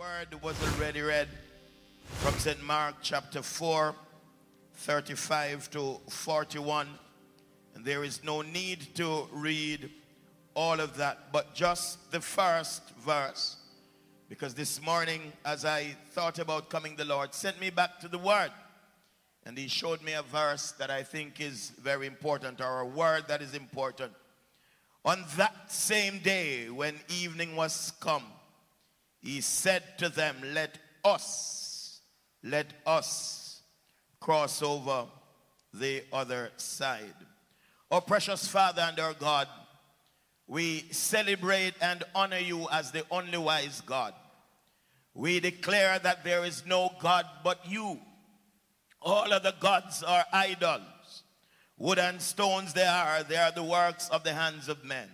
word was already read from St. Mark chapter 4, 35 to 41. And there is no need to read all of that, but just the first verse. Because this morning, as I thought about coming, the Lord sent me back to the word. And he showed me a verse that I think is very important, or a word that is important. On that same day, when evening was come, he said to them, let us cross over the other side. Our precious Father and our God, we celebrate and honor you as the only wise God. We declare that there is no God but you. All other gods are idols. Wood and stones they are the works of the hands of men.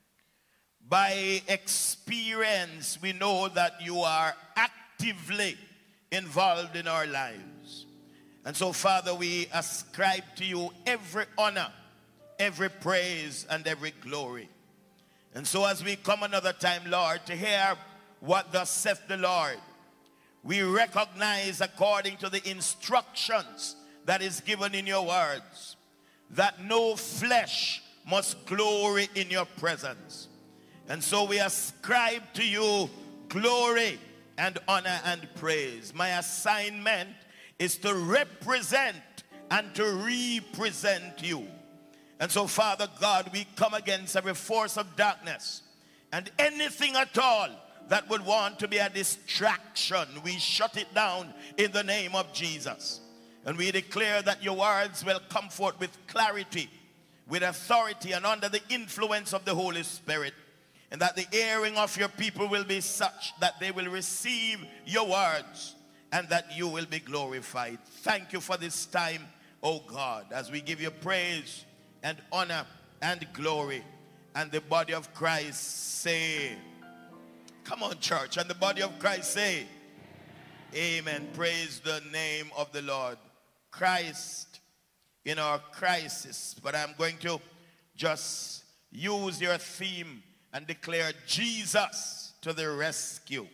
By experience, we know that you are actively involved in our lives. And so, Father, we ascribe to you every honor, every praise, and every glory. And so as we come another time, Lord, to hear what thus saith the Lord, we recognize, according to the instructions that is given in your words, that no flesh must glory in your presence. And so we ascribe to you glory and honor and praise. My assignment is to represent and to represent you. And so, Father God, we come against every force of darkness and anything at all that would want to be a distraction. We shut it down in the name of Jesus. And we declare that your words will come forth with clarity, with authority, and under the influence of the Holy Spirit. And that the hearing of your people will be such that they will receive your words and that you will be glorified. Thank you for this time, oh God, as we give you praise and honor and glory. And the body of Christ say, come on, church, and the body of Christ say, amen. Praise the name of the Lord. Christ in our crisis. But I'm going to just use your theme and declare Jesus to the rescue.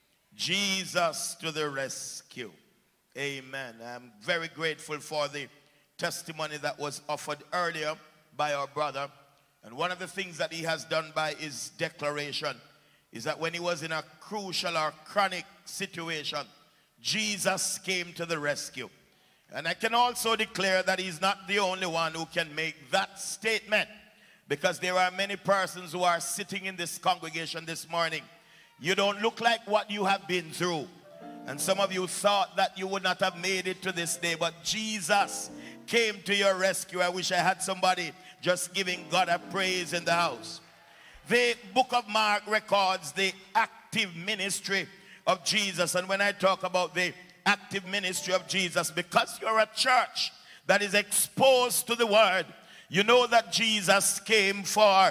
Jesus to the rescue. Amen. I'm very grateful for the testimony that was offered earlier by our brother. And one of the things that he has done by his declaration is that when he was in a crucial or chronic situation, Jesus came to the rescue. And I can also declare that he's not the only one who can make that statement, because there are many persons who are sitting in this congregation this morning. You don't look like what you have been through. And some of you thought that you would not have made it to this day, but Jesus came to your rescue. I wish I had somebody just giving God a praise in the house. The book of Mark records the active ministry of Jesus. And when I talk about the active ministry of Jesus, because you're a church that is exposed to the word, you know that Jesus came for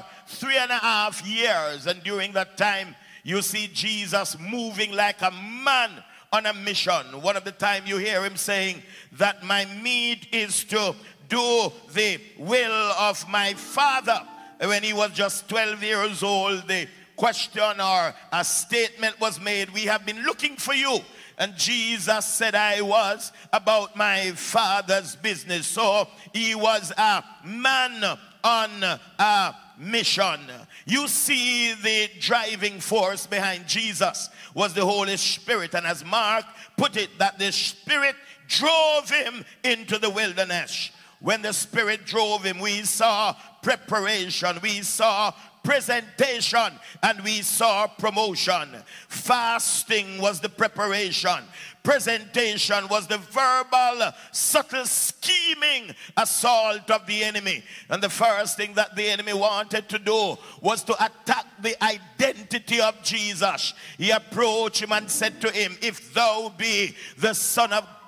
3.5 years. And during that time, you see Jesus moving like a man on a mission. One of the time you hear him saying that my meat is to do the will of my Father. When he was just 12 years old, the question or a statement was made, we have been looking for you. And Jesus said, I was about my Father's business. So he was a man on a mission. You see, the driving force behind Jesus was the Holy Spirit. And as Mark put it, that the Spirit drove him into the wilderness. When the Spirit drove him, we saw preparation, we saw presentation, and we saw promotion. Fasting was the preparation. Presentation was the verbal, subtle scheming assault of the enemy. And the first thing that the enemy wanted to do was to attack the identity of Jesus. He approached him and said to him, if thou be the Son of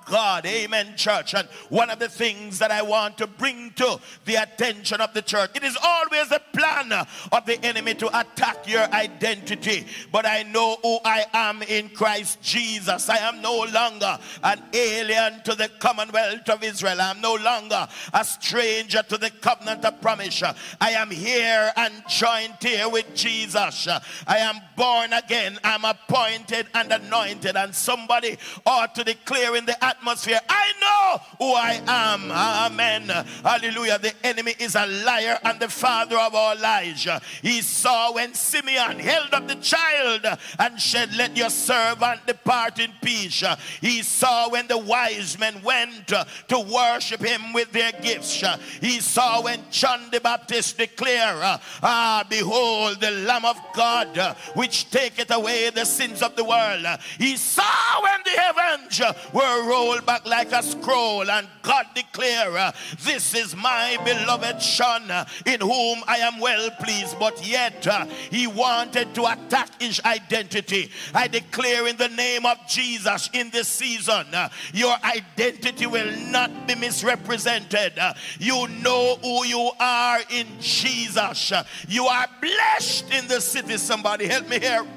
God. Amen, church. And one of the things that I want to bring to the attention of the church, it is always a plan of the enemy to attack your identity. But I know who I am in Christ Jesus. I am no longer an alien to the commonwealth of Israel. I am no longer a stranger to the covenant of promise. I am here and joined here with Jesus. I am born again. I'm appointed and anointed. And somebody ought to declare in the atmosphere, I know who I am. Amen. Hallelujah. The enemy is a liar and the father of all lies. He saw when Simeon held up the child and said, let your servant depart in peace. He saw when the wise men went to worship him with their gifts. He saw when John the Baptist declared, behold the Lamb of God which taketh away the sins of the world. He saw when the heavens were rolled back like a scroll and God declared, this is my beloved Son in whom I am well pleased. But yet he wanted to attack his identity. I declare in the name of Jesus in this season, your identity will not be misrepresented. You know who you are in Jesus. You are blessed in the city. Somebody help me here.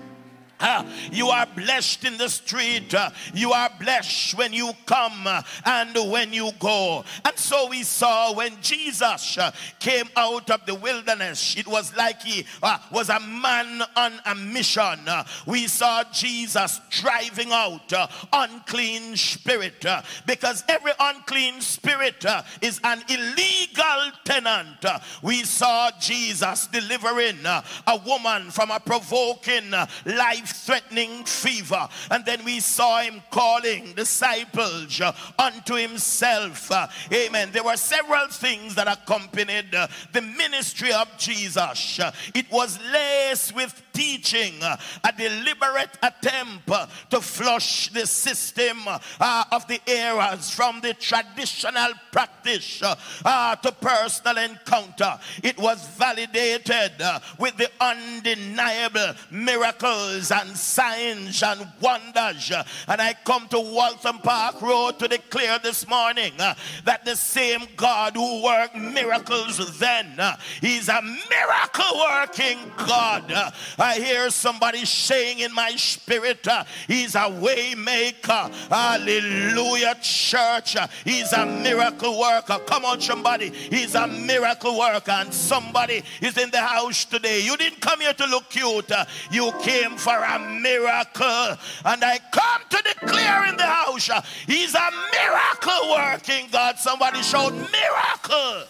You are blessed in the street. You are blessed when you come and when you go. And so we saw when Jesus came out of the wilderness, it was like he was a man on a mission. We saw Jesus driving out unclean spirit, because every unclean spirit is an illegal tenant. We saw Jesus delivering a woman from a provoking life-threatening fever. And then we saw him calling disciples unto himself. Amen. There were several things that accompanied the ministry of Jesus. It was laced with teaching, a deliberate attempt to flush the system of the eras from the traditional practice to personal encounter. It was validated with the undeniable miracles and signs and wonders. And I come to Waltham Park Road to declare this morning that the same God who worked miracles then, he's a miracle working God. I hear somebody saying in my spirit, he's a way maker. Hallelujah, church. He's a miracle worker. Come on, somebody. He's a miracle worker. And somebody is in the house today. You didn't come here to look cute. You came for a miracle. And I come to declare in the house, he's a miracle working God. Somebody shout miracle.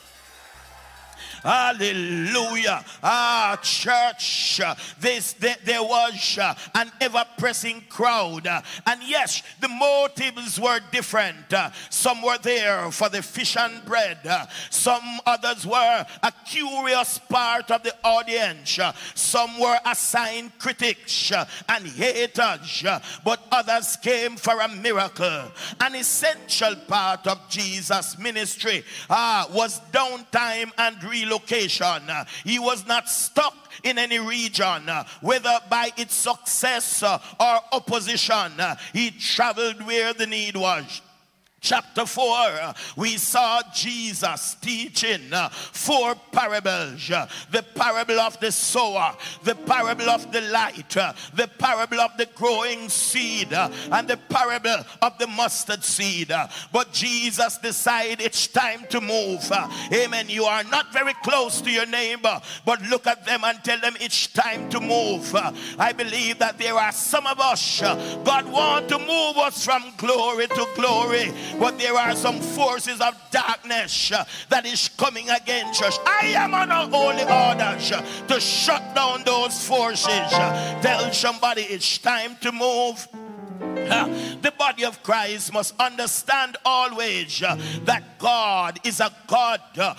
Hallelujah. Church, there was an ever-pressing crowd. And yes, the motives were different. Some were there for the fish and bread. Some others were a curious part of the audience. Some were assigned critics and haters. But others came for a miracle. An essential part of Jesus' ministry was downtime and relocation. He was not stuck in any region, whether by its success or opposition. He traveled where the need was. Chapter 4, we saw Jesus teaching 4 parables. The parable of the sower, the parable of the light, the parable of the growing seed, and the parable of the mustard seed. But Jesus decided it's time to move. Amen. You are not very close to your neighbor, but look at them and tell them it's time to move. I believe that there are some of us, God wants to move us from glory to glory. But there are some forces of darkness that is coming against us. I am on a holy orders to shut down those forces. Tell somebody it's time to move. The body of Christ must understand always that God is a God of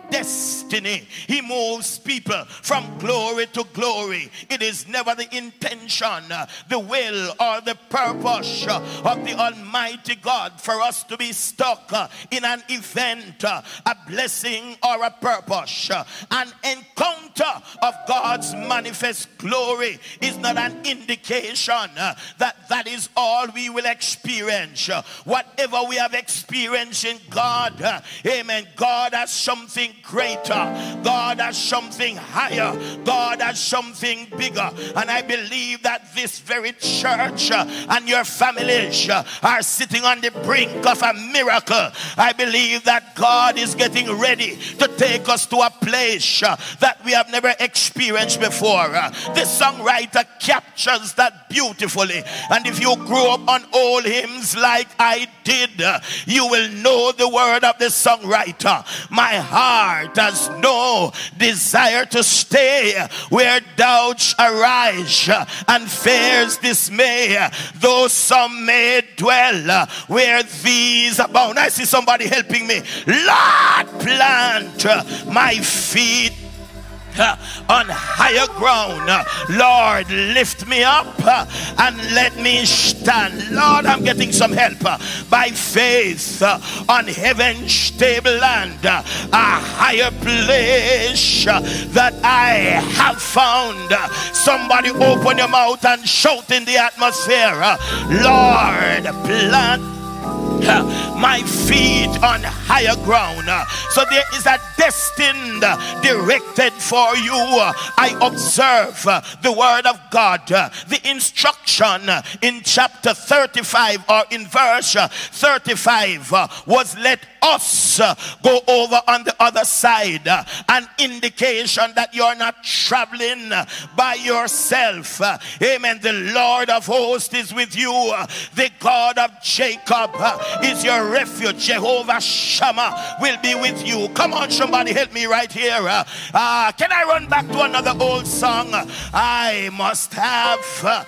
destiny. He moves people from glory to glory. It is never the intention, the will, or the purpose of the Almighty God for us to be stuck in an event, a blessing, or a purpose. An encounter of God's manifest glory is not an indication that is all we will experience. Whatever we have experienced in God, amen, God has something greater. God has something higher. God has something bigger. And I believe that this very church and your families are sitting on the brink of a miracle. I believe that God is getting ready to take us to a place that we have never experienced before. This songwriter captures that beautifully. And if you grew up on old hymns like I did, you will know the word of the songwriter. My heart has no desire to stay where doubts arise and fears dismay, though some may dwell where these abound. I see somebody helping me. Lord, plant my feet on higher ground. Lord, lift me up and let me stand. Lord, I'm getting some help by faith on heaven's stable land, a higher place that I have found. Somebody open your mouth and shout in the atmosphere, Lord, plant my feet on higher ground. So there is a destined, directed for you. I observe the word of God. The instruction in chapter 35 or in verse 35 was let us go over on the other side. An indication that you're not traveling by yourself. Amen. The Lord of hosts is with you. The God of Jacob is your refuge. Jehovah Shammah will be with you. Come on, somebody help me right here. Can I run back to another old song? I must have.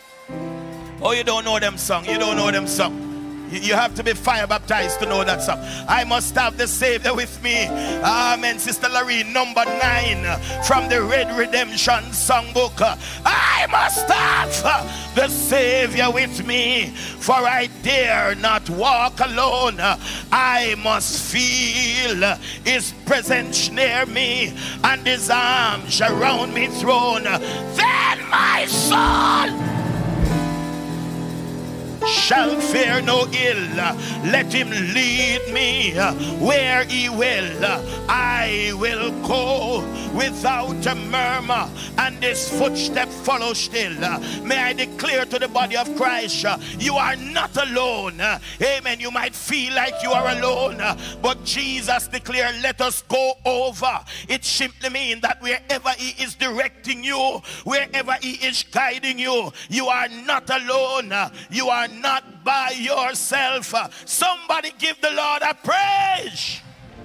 Oh, you don't know them song. You don't know them song. You have to be fire baptized to know that song. I must have the Savior with me. Amen. Sister Lorraine, number 9 from the Red Redemption Songbook. I must have the Savior with me, for I dare not walk alone. I must feel His presence near me and His arms around me thrown. Then my soul shall fear no ill. Let Him lead me where He will. I will go without a murmur, and His footstep follow still. May I declare to the body of Christ, you are not alone. Amen. You might feel like you are alone, but Jesus declared, let us go over. It simply means that wherever He is directing you, wherever He is guiding you, you are not alone. You are not by yourself. Somebody give the Lord a praise.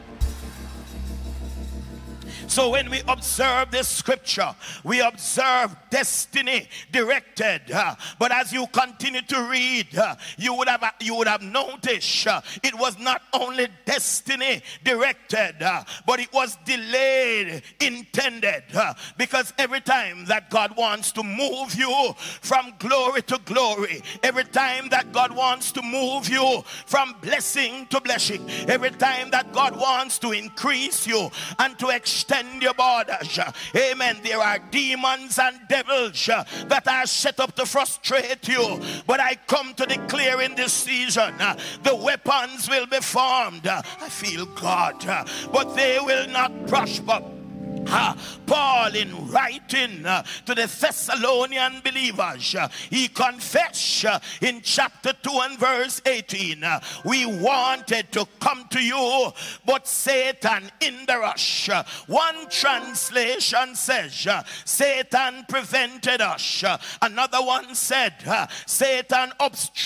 So when we observe this scripture, we observe destiny directed. But as you continue to read, you would have noticed it was not only destiny directed, but it was delayed intended. Because every time that God wants to move you from glory to glory, every time that God wants to move you from blessing to blessing, every time that God wants to increase you and to extend your borders, amen, there are demons and devils that are set up to frustrate you. But I come to declare in this season, the weapons will be formed. I feel God, but they will not prosper. Paul, in writing to the Thessalonian believers, he confessed in chapter 2 and verse 18, we wanted to come to you, but Satan hindered us. One translation says, Satan prevented us. Another one said, Satan obstructed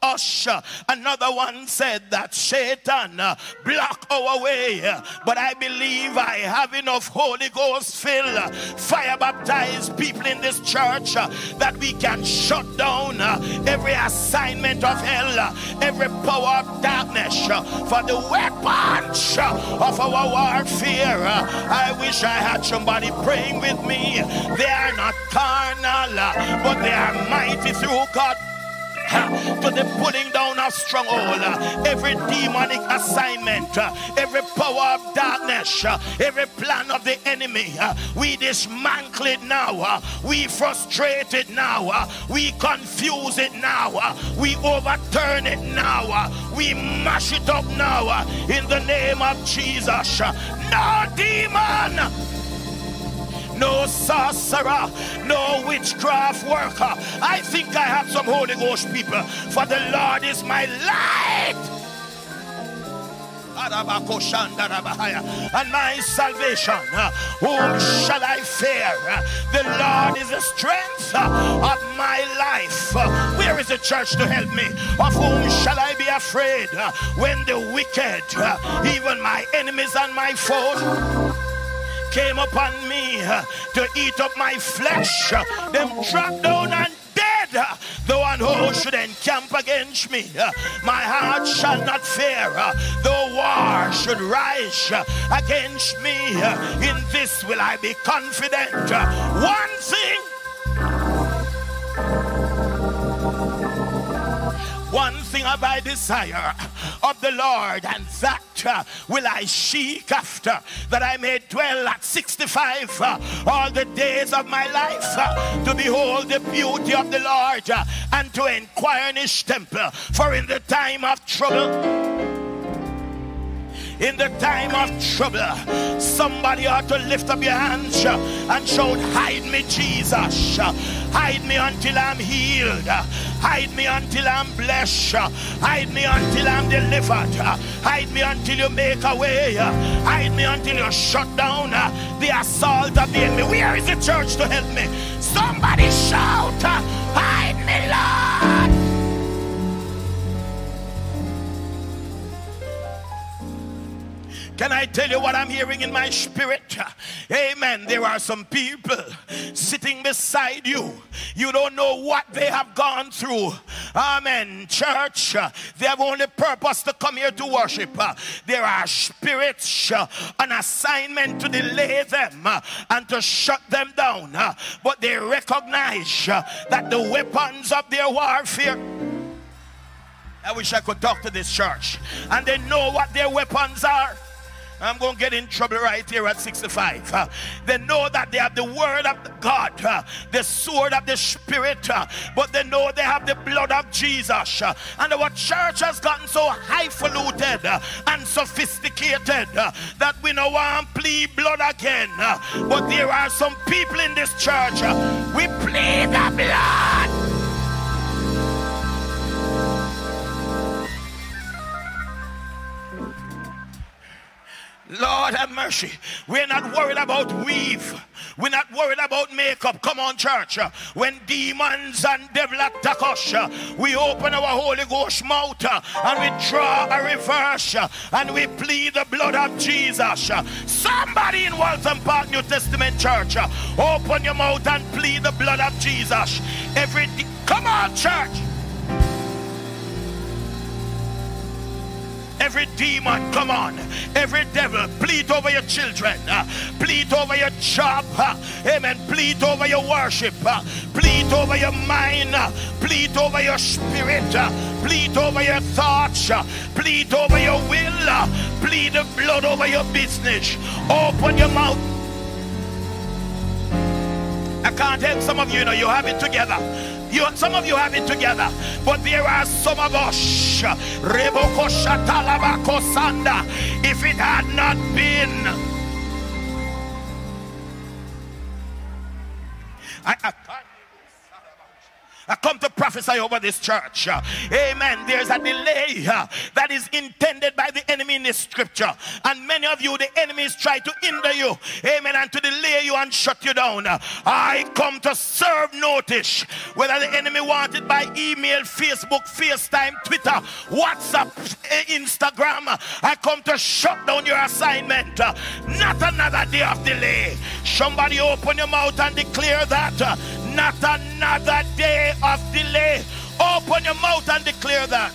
us. Another one said that Satan block our way. But I believe I have enough Holy Ghost filled, fire baptized people in this church that we can shut down every assignment of hell, every power of darkness. For the weapons of our warfare, I wish I had somebody praying with me. They are not carnal, but they are mighty through God to the pulling down of stronghold, every demonic assignment, every power of darkness, every plan of the enemy. We dismantle it now. We frustrate it now. We confuse it now. We overturn it now. We mash it up now in the name of Jesus. No demon, no sorcerer, no witchcraft worker. I think I have some Holy Ghost people. For the Lord is my light and my salvation. Whom shall I fear? The Lord is the strength of my life. Where is the church to help me? Of whom shall I be afraid? When the wicked, even my enemies and my foes, came upon me to eat up my flesh, them dropped down and dead. The one who should encamp against me, my heart shall not fear. Though war should rise against me, in this will I be confident. One thing have I desire of the Lord, and that will I seek after, that I may dwell at 65 all the days of my life, to behold the beauty of the Lord, and to inquire in his temple. For in the time of trouble, somebody ought to lift up your hands and shout, hide me, Jesus. Hide me until I'm healed. Hide me until I'm blessed. Hide me until I'm delivered. Hide me until you make a way. Hide me until you shut down the assault of the enemy. Where is the church to help me? Somebody shout, hide me, Lord. Can I tell you what I'm hearing in my spirit? Amen. There are some people sitting beside you. You don't know what they have gone through. Amen. Church, they have only purpose to come here to worship. There are spirits on assignment to delay them and to shut them down. But they recognize that the weapons of their warfare, I wish I could talk to this church, and they know what their weapons are. I'm going to get in trouble right here at 65. They know that they have the word of God, the sword of the Spirit, but they know they have the blood of Jesus. And our church has gotten so highfalutin and sophisticated that we don't want to plead blood again. But there are some people in this church, we plead the blood. Lord have mercy. We're not worried about weave. We're not worried about makeup. Come on, church. When demons and devil attack us, we open our Holy Ghost mouth and we draw a reverse and we plead the blood of Jesus. Somebody in Waltham Park New Testament Church, open your mouth and plead the blood of Jesus. Come on, church. Every demon, come on. Every devil, plead over your children. Plead over your job. Amen. Plead over your worship. Plead over your mind. Plead over your spirit. Plead over your thoughts. Plead over your will. Plead the blood over your business. Open your mouth. I can't help some of you, you have it together. Some of you have it together, but there are some of us. If it had not been, I come to prophesy prophesy over this church. Amen. There's a delay that is intended by the enemy in this scripture. And many of you, the enemies try to hinder you. Amen. And to delay you and shut you down. I come to serve notice. Whether the enemy wants it by email, Facebook, FaceTime, Twitter, WhatsApp, Instagram, I come to shut down your assignment. Not another day of delay. Somebody open your mouth and declare that. Not another day of delay. Open your mouth and declare that.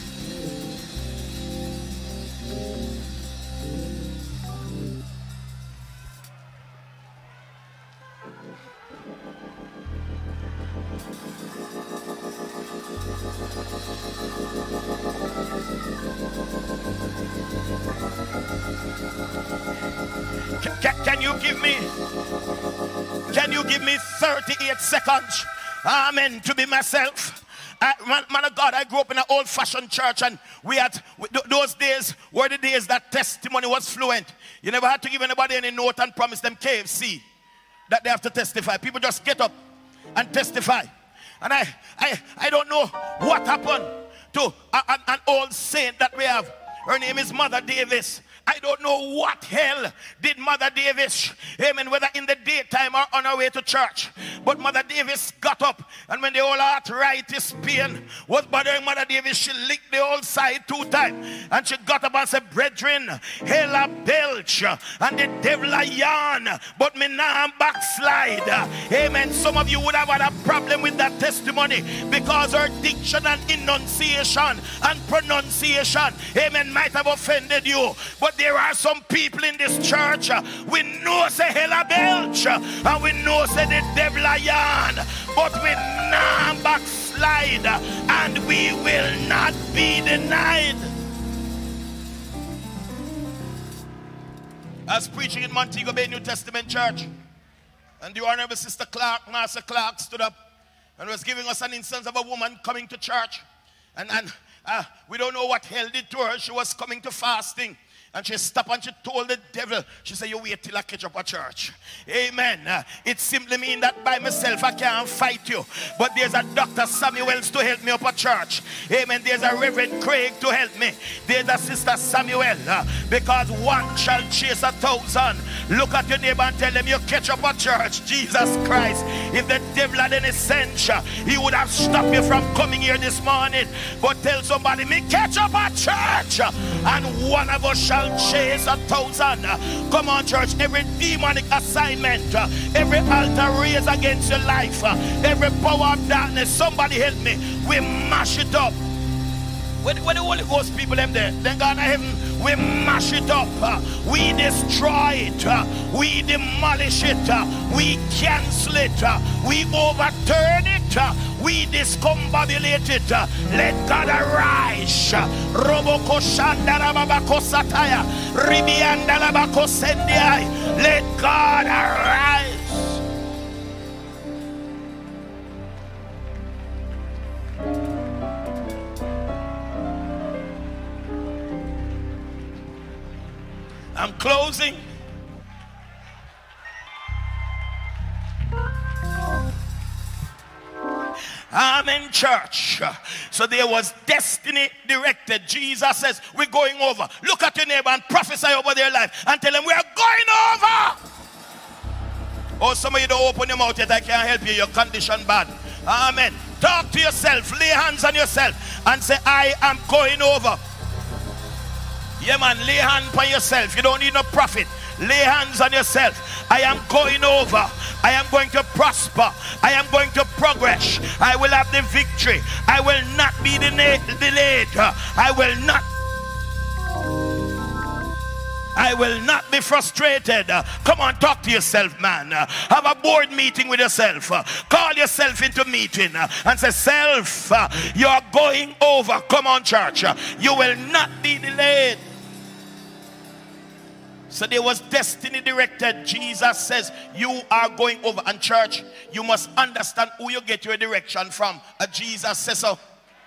Can you give me 38 seconds? Amen. To be myself. Man of God, I grew up in an old-fashioned church, and we had those days were the days that testimony was fluent. You never had to give anybody any note and promise them KFC that they have to testify. People just get up and testify. And I don't know what happened to an old saint that we have. Her name is Mother Davis. I don't know what hell did Mother Davis, amen, whether in the daytime or on her way to church. But Mother Davis got up, and when the old arthritis pain was bothering Mother Davis, she licked the old side 2 times. And she got up and said, brethren, hell a belch, and the devil a yarn, but me now backslide. Amen. Some of you would have had a problem with that testimony because her diction and enunciation and pronunciation, amen, might have offended you. But there are some people in this church, we know say hell a belch, and we know say the devil a yarn, but we now backslide, and we will not be denied. I was preaching in Montego Bay New Testament Church, and the Honorable Sister Clark, Master Clark, stood up and was giving us an instance of a woman coming to church, and we don't know what hell did to her. She was coming to fasting. And she stopped and she told the devil, she said, you wait till I catch up a church. Amen. It simply means that by myself I can't fight you. But there's a Dr. Samuels to help me up a church. Amen. There's a Reverend Craig to help me. There's a Sister Samuel. Because one shall chase 1,000. Look at your neighbor and tell them you catch up a church. Jesus Christ. If the devil had any sense, he would have stopped you from coming here this morning. But tell somebody, me catch up a church. And one of us shall chase 1,000. Come on, church. Every demonic assignment, every altar raised against your life, every power of darkness, somebody help me. We mash it up. When the Holy Ghost people them there, then God in heaven, we mash it up. We destroy it. We demolish it. We cancel it. We overturn it. We discombobulate it. Let God arise. Roboko Shandarabako Sataya. Ribiandalabako Sendiai. Let God arise. I'm closing. I'm in church. So there was destiny directed. Jesus says, we're going over. Look at your neighbor and prophesy over their life and tell them we are going over. Oh, some of you don't open your mouth yet. I can't help you. Your condition bad. Amen. Talk to yourself. Lay hands on yourself and say, I am going over. Yeah, man, lay hands on yourself. You don't need no prophet. Lay hands on yourself. I am going over. I am going to prosper. I am going to progress. I will have the victory. I will not be delayed. I will not be frustrated. Come on, talk to yourself, man. Have a board meeting with yourself. Call yourself into meeting and say, self, you're going over. Come on, church. You will not be delayed. So there was destiny directed. Jesus says you are going over. And church, you must understand who you get your direction from. Jesus says so.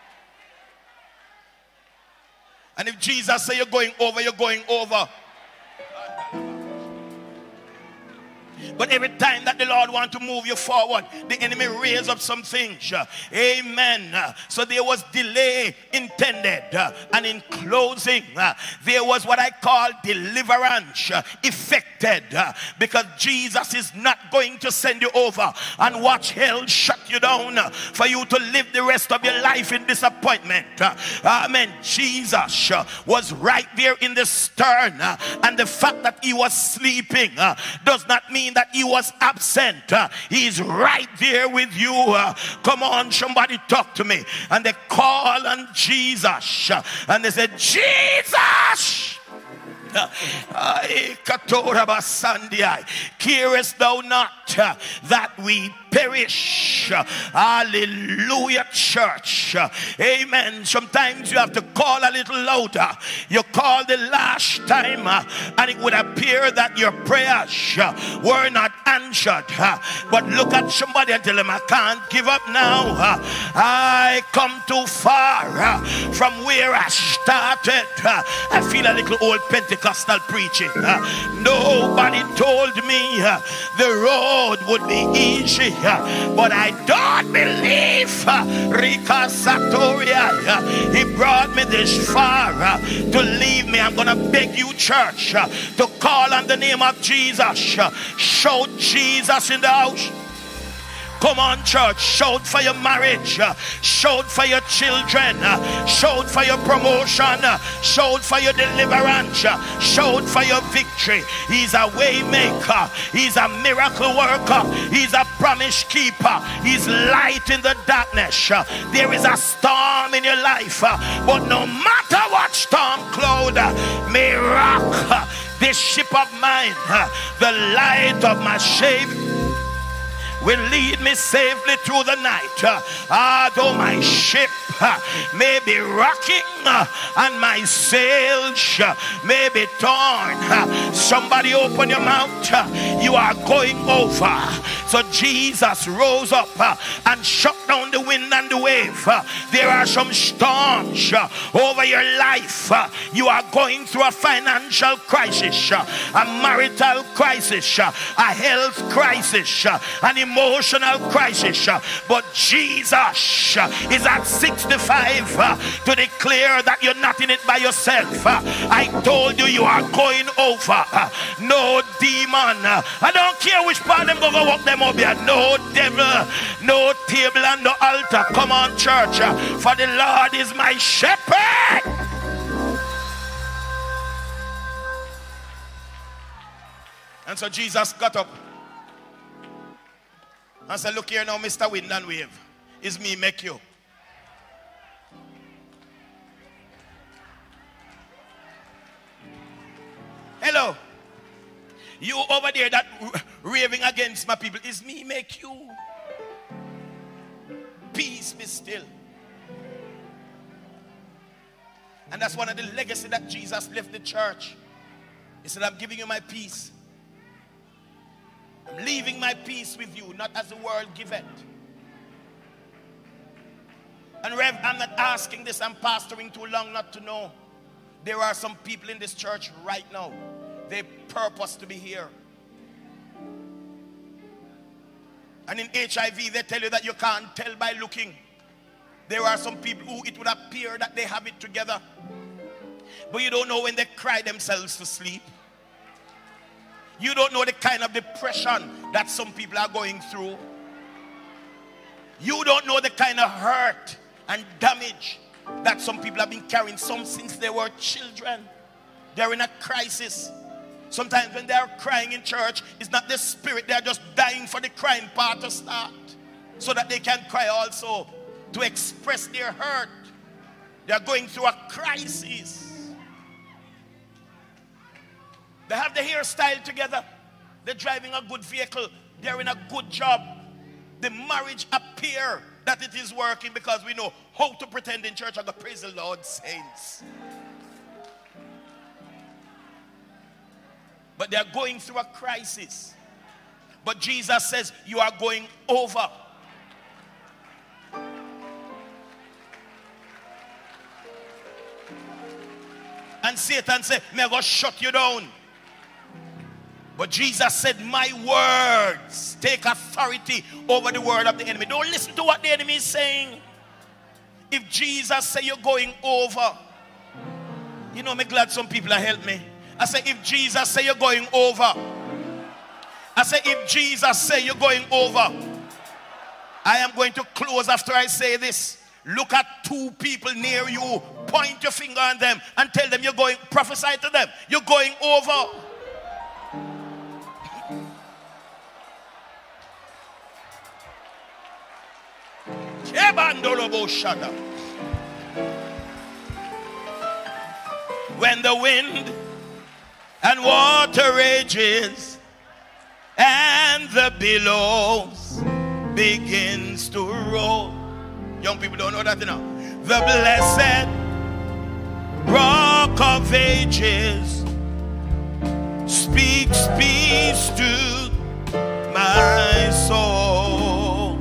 And if Jesus says you're going over, you're going over. But every time that the Lord wants to move you forward, the enemy raises up some things. Amen. So there was delay intended. And in closing, there was what I call deliverance effected. Because Jesus is not going to send you over and watch hell shut you down for you to live the rest of your life in disappointment. Amen. Jesus was right there in the stern. And the fact that he was sleeping does not mean that he was absent. He's right there with you. Come on, somebody talk to me. And they call on Jesus. And they said, Jesus! Carest thou not that we perish? Hallelujah, church. Amen. Sometimes you have to call a little louder. You call the last time and it would appear that your prayers were not answered. But look at somebody and tell them, I can't give up now. I come too far from where I started. I feel a little old Pentecostal preaching. Nobody told me the road would be easy, but I don't believe Rika Satoria. He brought me this far to leave me. I'm gonna beg you, church, to call on the name of Jesus. Shout Jesus in the house. Come on, church, shout for your marriage, shout for your children, shout for your promotion, shout for your deliverance, shout for your victory. He's a way maker, he's a miracle worker, he's a promise keeper, he's light in the darkness. There is a storm in your life, but no matter what storm cloud may rock this ship of mine, the light of my Savior will lead me safely through the night. Though my ship may be rocking and my sails may be torn. Somebody open your mouth. You are going over. So Jesus rose up and shut down the wind and the wave. There are some storms over your life. You are going through a financial crisis, a marital crisis, a health crisis, an emotional crisis. But Jesus is at 65 to declare that you're not in it by yourself. I told you, you are going over. No demon, I don't care which part them go walk them up here. No devil, no table and no altar. Come on, church, for the Lord is my shepherd. And so Jesus got up and said, look here now, Mr. Wind and Wave, it's me make you. Hello. You over there that raving against my people, it's me make you. Peace be still. And that's one of the legacy that Jesus left the church. He said, I'm giving you my peace. I'm leaving my peace with you, not as the world giveth. And Rev, I'm not asking this, I'm pastoring too long not to know. There are some people in this church right now, they purpose to be here. And in HIV, they tell you that you can't tell by looking. There are some people who it would appear that they have it together, but you don't know when they cry themselves to sleep. You don't know the kind of depression that some people are going through. You don't know the kind of hurt and damage that some people have been carrying, some since they were children. They're in a crisis. Sometimes when they are crying in church, it's not the spirit, they are just dying for the crying part to start, so that they can cry also, to express their hurt. They are going through a crisis. They have the hairstyle together. They're driving a good vehicle. They're in a good job. The marriage appear that it is working because we know how to pretend in church and go, praise the Lord, saints. But they're going through a crisis. But Jesus says, you are going over. And Satan said, may I go shut you down. But Jesus said, my words take authority over the word of the enemy. Don't listen to what the enemy is saying. If Jesus say you're going over, you know, I'm glad some people have helped me. I say, if Jesus say you're going over, I say, if Jesus say you're going over, I am going to close after I say this. Look at two people near you, point your finger on them and tell them you're going, prophesy to them, you're going over. When the wind and water rages and the billows begins to roll. Young people don't know that, you know. The blessed rock of ages speaks peace to my soul.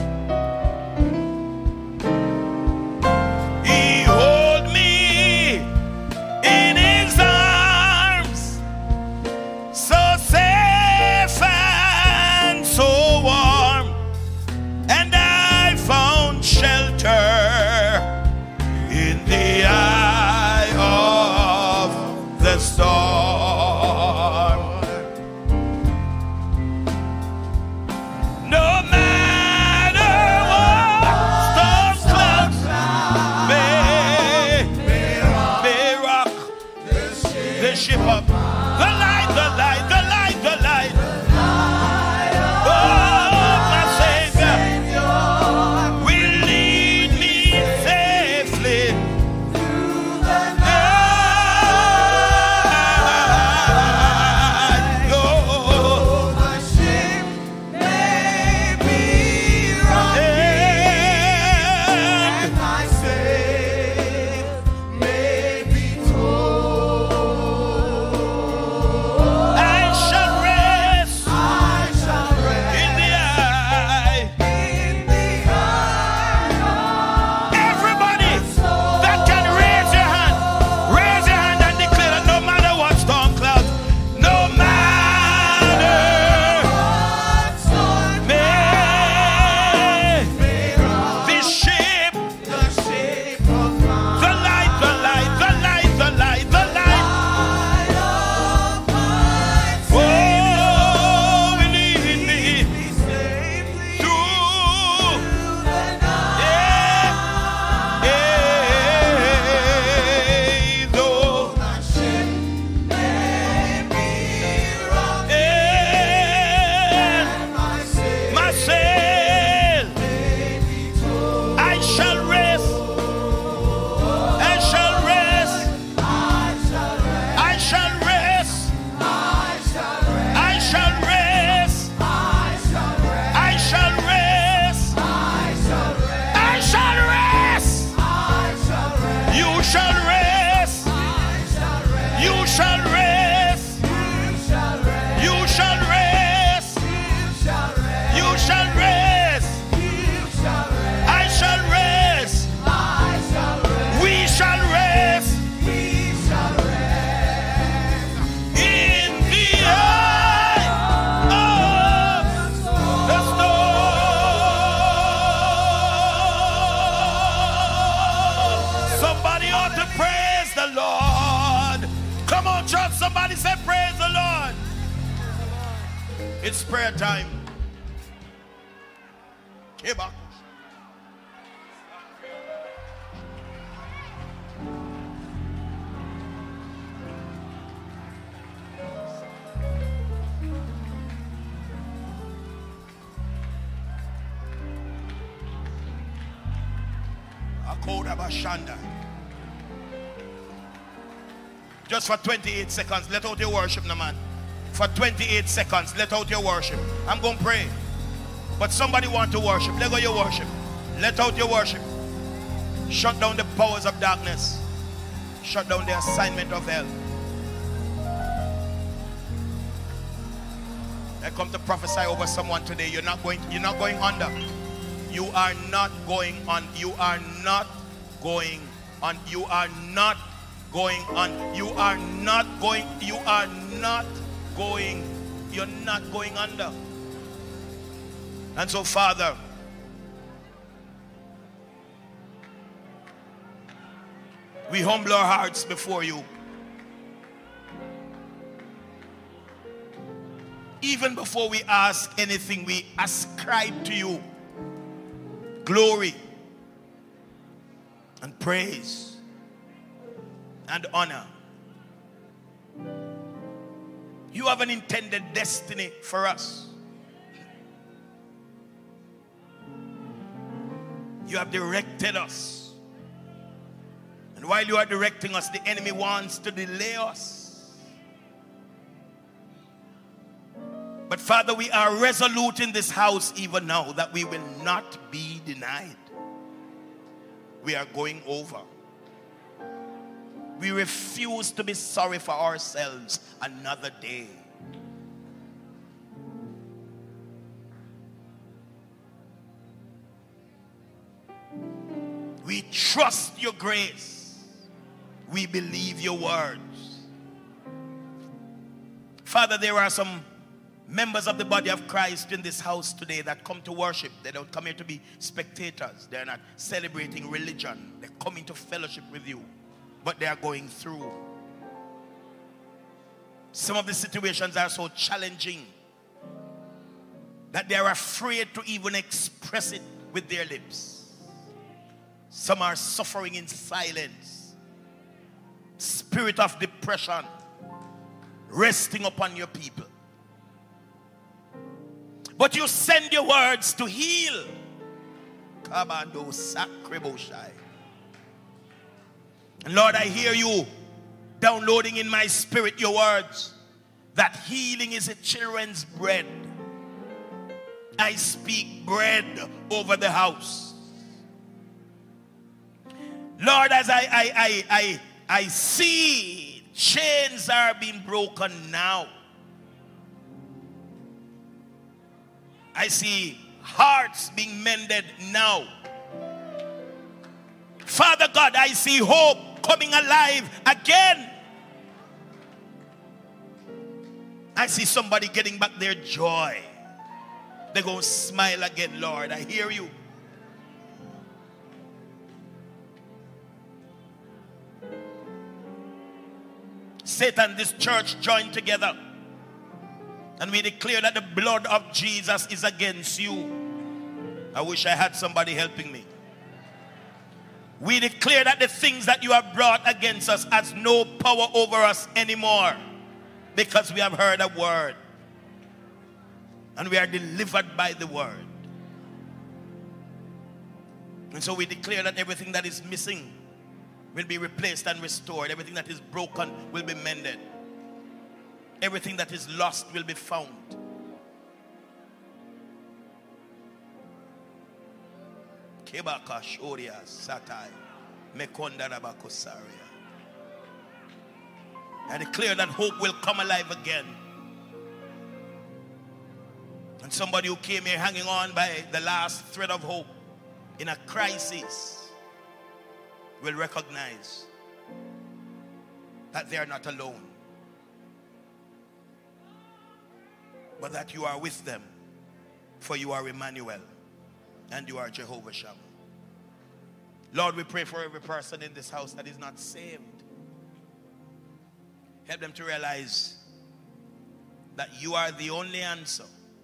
He holds me in his arms, so safe and so warm, and I found shelter in the eye of the storm. No matter what storm clouds may rock the ship up. The light, the light, the light, the light. Oh, my Savior will lead me safely through the night. Oh, My ship may be rocked and my sail may be torn. I shall rest I shall rest in the eye. in the eye Everybody of the storm. that can raise your hand and declare that no matter what storm clouds, no matter What storm may may rock this ship, the ship of mine. the light, the light, the light, the light, the light. Light of my Oh, Savior, lead me be safely through through the night. though My ship may be rocked and my sail my sail, may be torn. I shall rest, I shall rest, I shall rest, I shall rest, I shall rest, I shall rest, I shall rest, I shall rest, I shall rest, I shall rest. I shall rest, You shall rest, I shall rest, you shall rest, you shall rest, you shall rest, you shall you shall rest, rest, you shall rest, I shall rest, I shall rest, we shall rest we shall rest in the eye of the storm. Somebody ought to praise the Lord. Come on, church, somebody say praise the Lord. It's prayer time. Kiba. Akoda Bashanda. Just for 28 seconds, let out your worship, no man. For 28 seconds, let out your worship. I'm going to pray. But somebody want to worship. Let go your worship. Let out your worship. Shut down the powers of darkness. Shut down the assignment of hell. I come to prophesy over someone today. You're not going under. You are not going on. You are not going on. You are not going on. You are not going. You are not going You're not going under. And so, Father, we humble our hearts before you. Even before we ask anything, we ascribe to you glory and praise and honor. You have an intended destiny for us. You have directed us. And while you are directing us, the enemy wants to delay us. But Father, we are resolute in this house even now that we will not be denied. We are going over. We refuse to be sorry for ourselves another day. We trust your grace. We believe your words. Father, there are some members of the body of Christ in this house today that come to worship. They don't come here to be spectators. They're not celebrating religion. They're coming to fellowship with you. But they are going through. Some of the situations are so challenging that they are afraid to even express it with their lips. Some are suffering in silence. Spirit of depression resting upon your people. But you send your words to heal. And Lord, I hear you downloading in my spirit your words that healing is a children's bread. I speak bread over the house. Lord, as I see chains are being broken now. I see hearts being mended now. Father God, I see hope coming alive again. I see somebody getting back their joy. They're going to smile again, Lord. I hear you. Satan, this church joined together. And we declare that the blood of Jesus is against you. I wish I had somebody helping me. We declare that the things that you have brought against us has no power over us anymore. Because we have heard a word. And we are delivered by the word. And so we declare that everything that is missing will be replaced and restored. Everything that is broken will be mended. Everything that is lost will be found. Kebaka Shoria Satai Mekonda Rabakosaria. I declare that hope will come alive again. And somebody who came here hanging on by the last thread of hope in a crisis will recognize that they are not alone, but that you are with them, for you are Emmanuel and you are Jehovah Shammah. Lord, we pray for every person in this house that is not saved. Help them to realize that you are the only answer.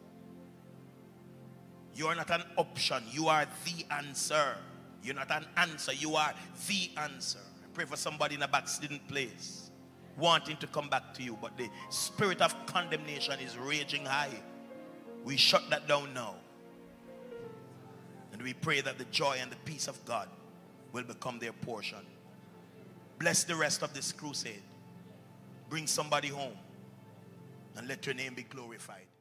You are not an option. You are the answer. You're not an answer. You are the answer. I pray for somebody in a backslidden place wanting to come back to you, but the spirit of condemnation is raging high. We shut that down now. And we pray that the joy and the peace of God will become their portion. Bless the rest of this crusade. Bring somebody home and let your name be glorified.